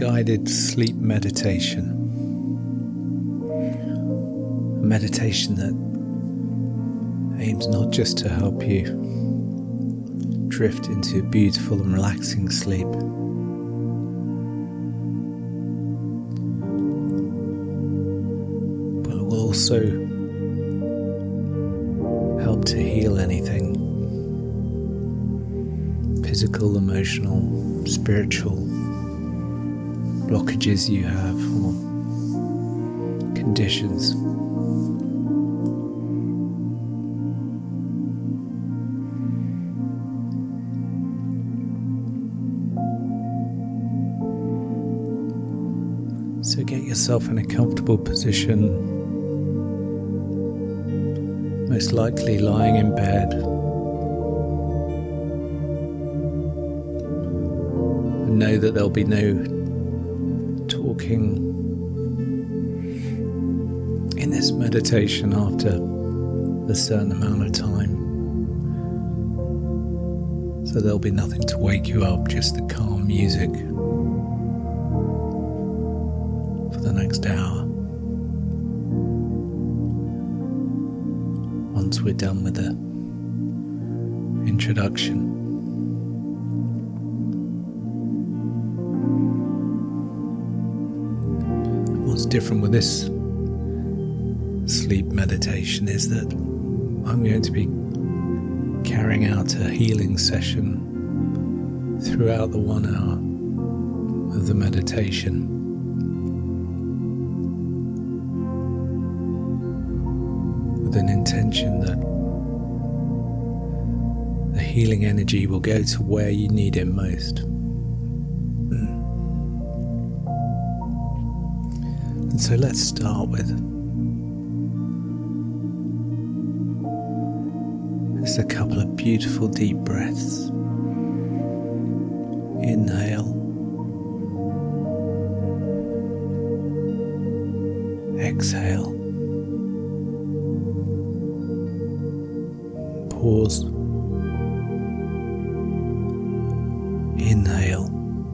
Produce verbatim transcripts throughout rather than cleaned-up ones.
guided sleep meditation. A meditation that aims not just to help you drift into beautiful and relaxing sleep, but it will also help to heal anything physical, emotional, spiritual blockages you have or conditions. So get yourself in a comfortable position, most likely lying in bed. And know that there'll be no talking in this meditation after a certain amount of time. So there'll be nothing to wake you up, just the calm music for the next hour. Once we're done with the introduction. What's different with this sleep meditation is that I'm going to be carrying out a healing session throughout the one hour of the meditation. With an intention that the healing energy will go to where you need it most. And so let's start with just a couple of beautiful deep breaths. Inhale. Exhale. Pause. Inhale.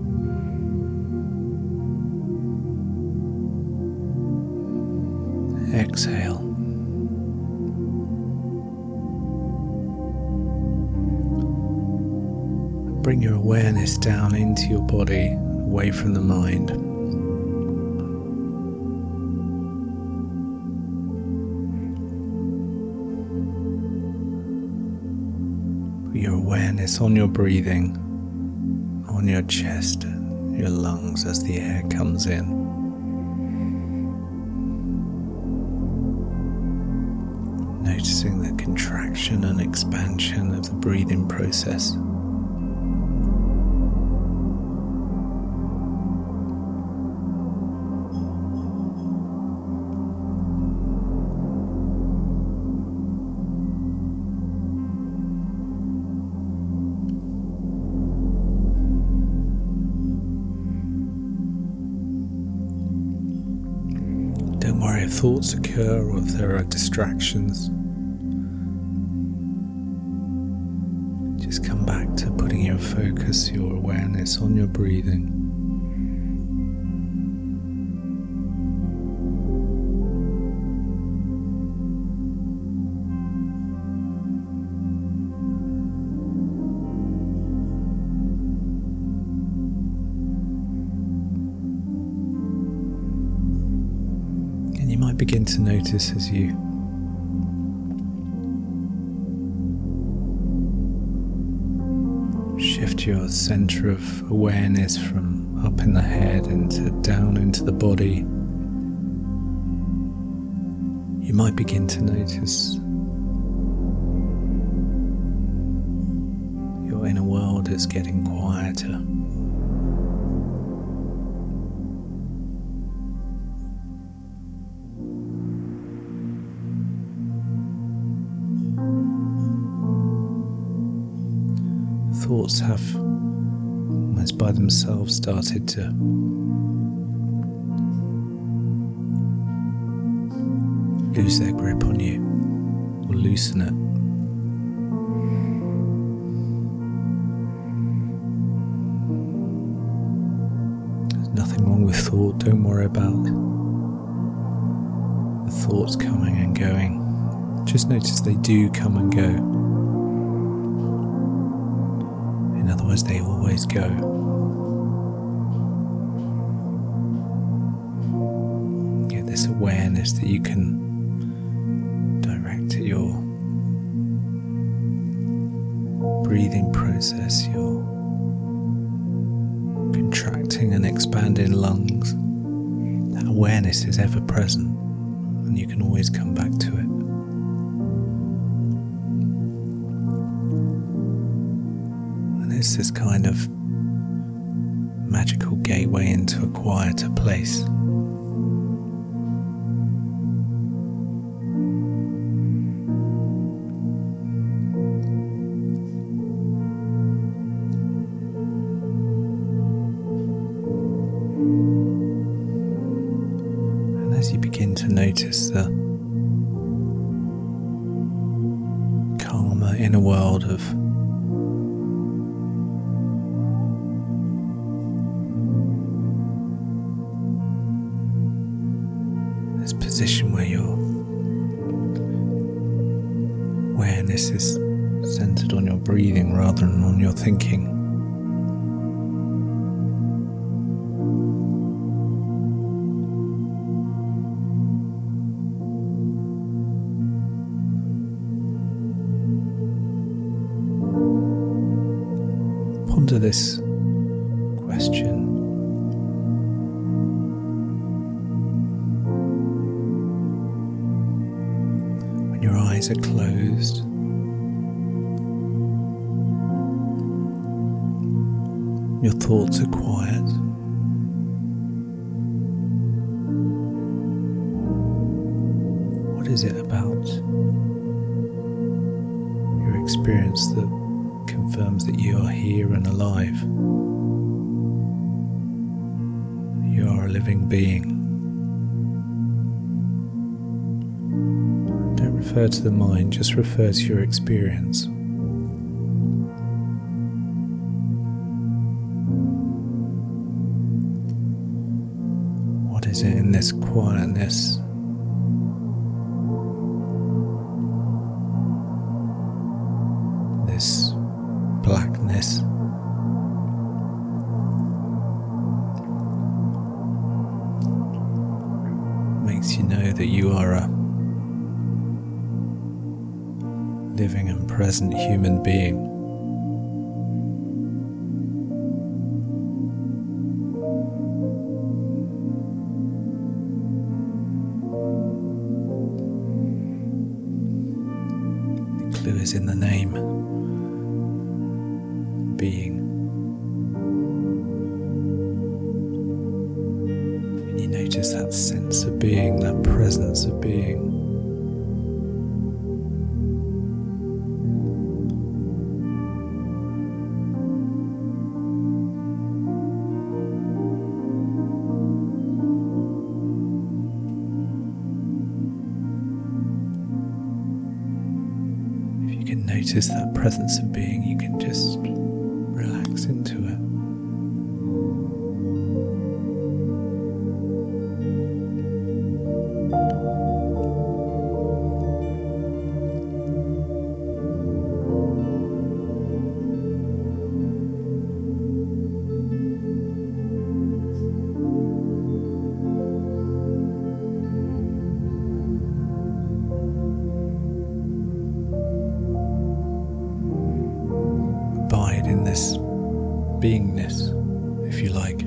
Exhale. Bring your awareness down into your body, away from the mind. Put your awareness on your breathing, on your chest, your lungs as the air comes in. Noticing the contraction and expansion of the breathing process. Don't worry if thoughts occur or if there are distractions. Just come back to putting your focus, your awareness on your breathing. And you might begin to notice as you shift your center of awareness from up in the head into down into the body. You might begin to notice your inner world is getting quieter. Thoughts have almost by themselves started to lose their grip on you or loosen it. There's nothing wrong with thought. Don't worry about the thoughts coming and going. Just notice they do come and go. In other words, they always go. Get this awareness that you can direct at your breathing process, your contracting and expanding lungs. That awareness is ever present, and you can always come back to it. And it's this kind of magical gateway into a quieter place. As you begin to notice the calmer inner world of this position where your awareness is centered on your breathing rather than on your thinking. Ponder this question. When your eyes are closed, your thoughts are quiet, what is it about your experience that confirms that you are here and alive? You are a living being. Don't refer to the mind, just refer to your experience. What is it in this quietness this blackness makes you know that you are a living and present human being. The clue is in the name. Being. And you notice that sense of being, that presence of being. If you can notice that presence of being, you can just relax into it. Abide in this beingness, if you like.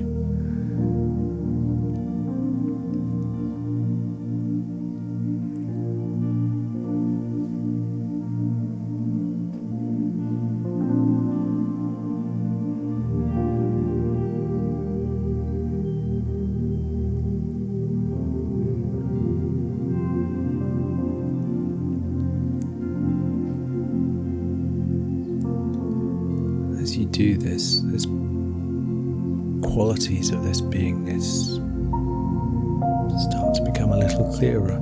As you do this, there's qualities of this beingness start to become a little clearer,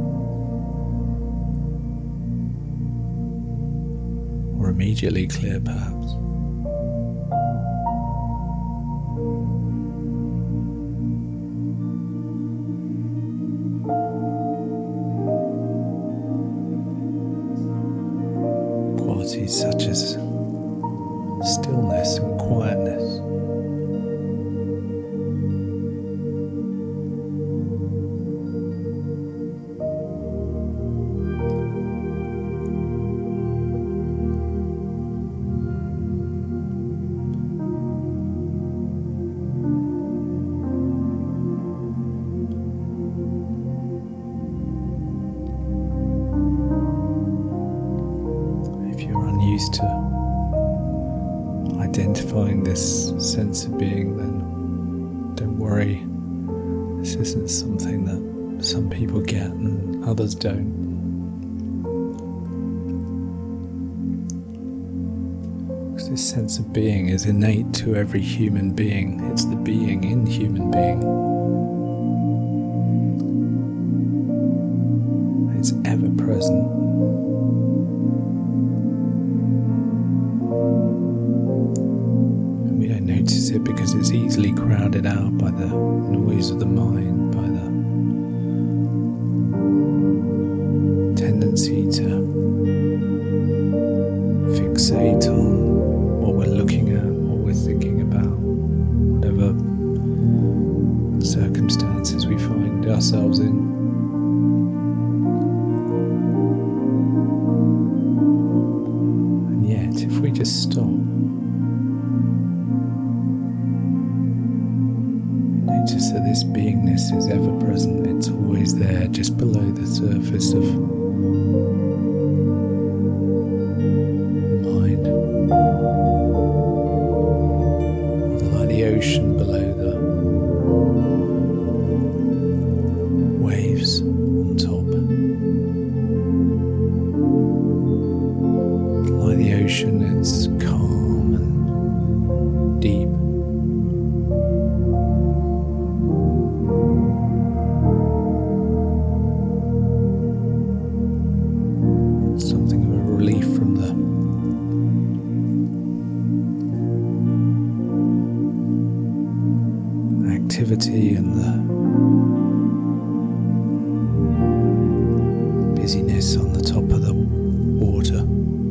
or immediately clear perhaps. qualities such as stillness and quietness. Used to identifying this sense of being, then don't worry. This isn't something that some people get and others don't. Because this sense of being is innate to every human being. It's the being in human being. It's ever present. Notice it because it's easily crowded out by the noise of the mind, by the tendency to fixate on what we're looking at, what we're thinking about, whatever circumstances we find ourselves in. And yet, if we just stop, notice that this beingness is ever present. It's always there, just below the surface of mind. Like the ocean below the waves on top. Like the ocean, it's calm and deep. Something of a relief from the activity and the busyness on the top of the water.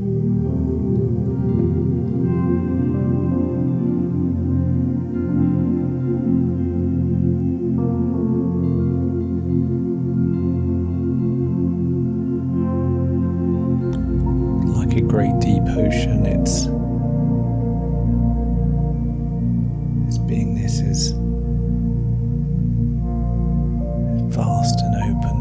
A great deep ocean, it's this beingness is vast and open.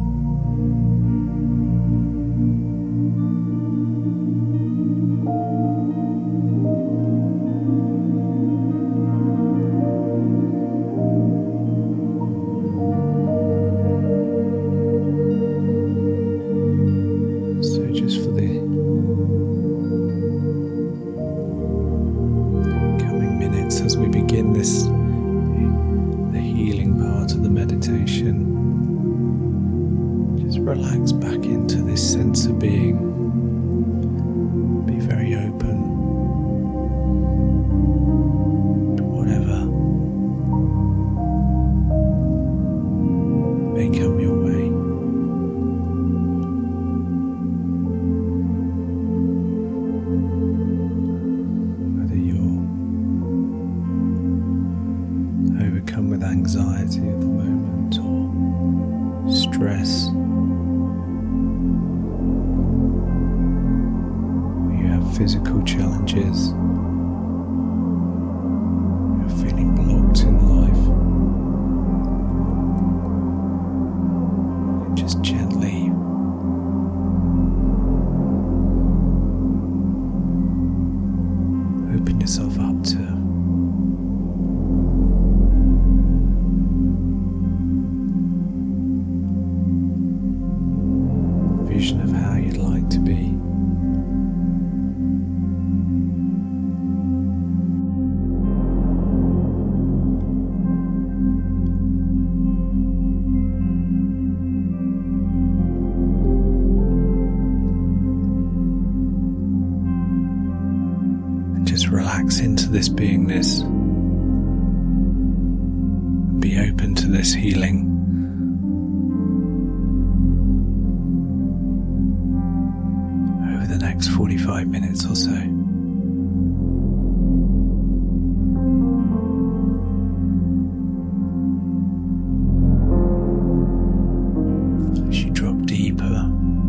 So just for the as we begin this, the healing part of the meditation, just relax back into this sense of being. Be very open to whatever may come your way. Overcome with anxiety at the moment or stress, or you have physical challenges, you're feeling blocked in life, and just gently open yourself up to vision of how you'd like to be. And just relax into this beingness. Be open to this healing. next forty-five minutes or so. As you drop deeper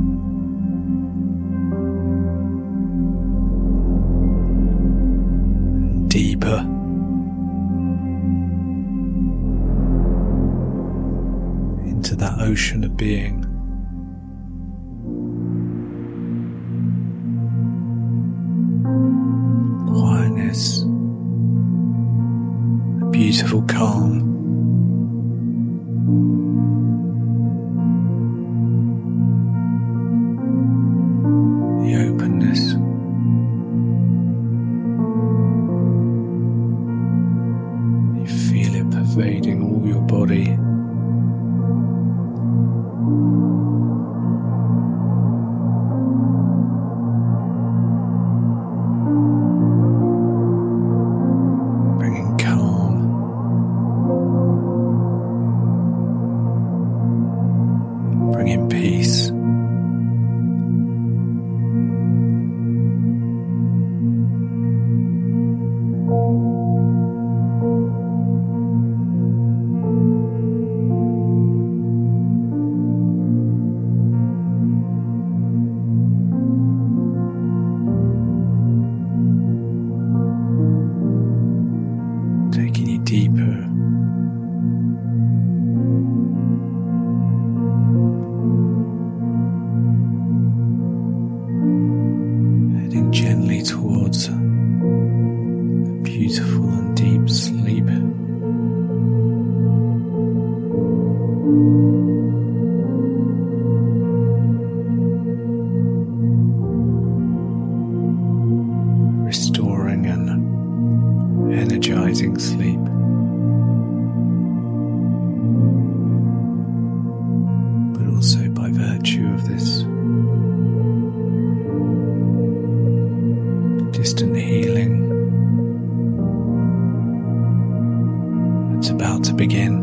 and deeper into that ocean of being. Quietness, a beautiful calm, the openness, you feel it pervading all your body. Bringing peace. Taking you deeper. Gently towards a beautiful and deep sleep. Restoring and energizing sleep. But also by virtue of this distant healing that's about to begin.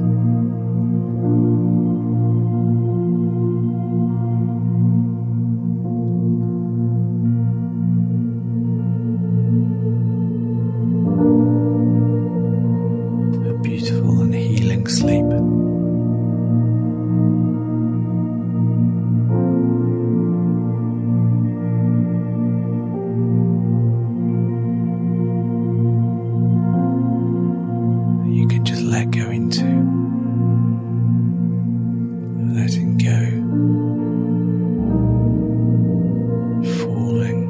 A beautiful and healing sleep. You can just let go into, letting go, falling,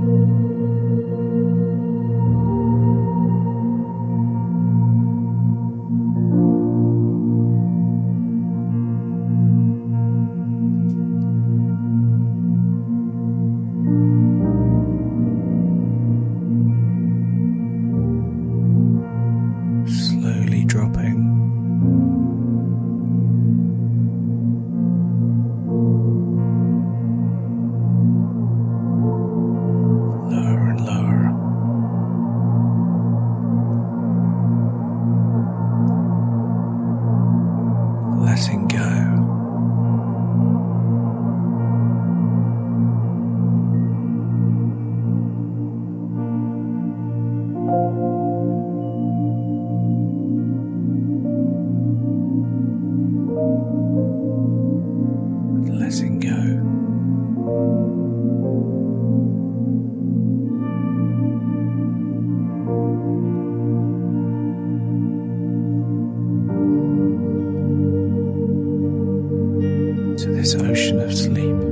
slowly dropping. Lower and lower. Letting go. Letting go. To this ocean of sleep.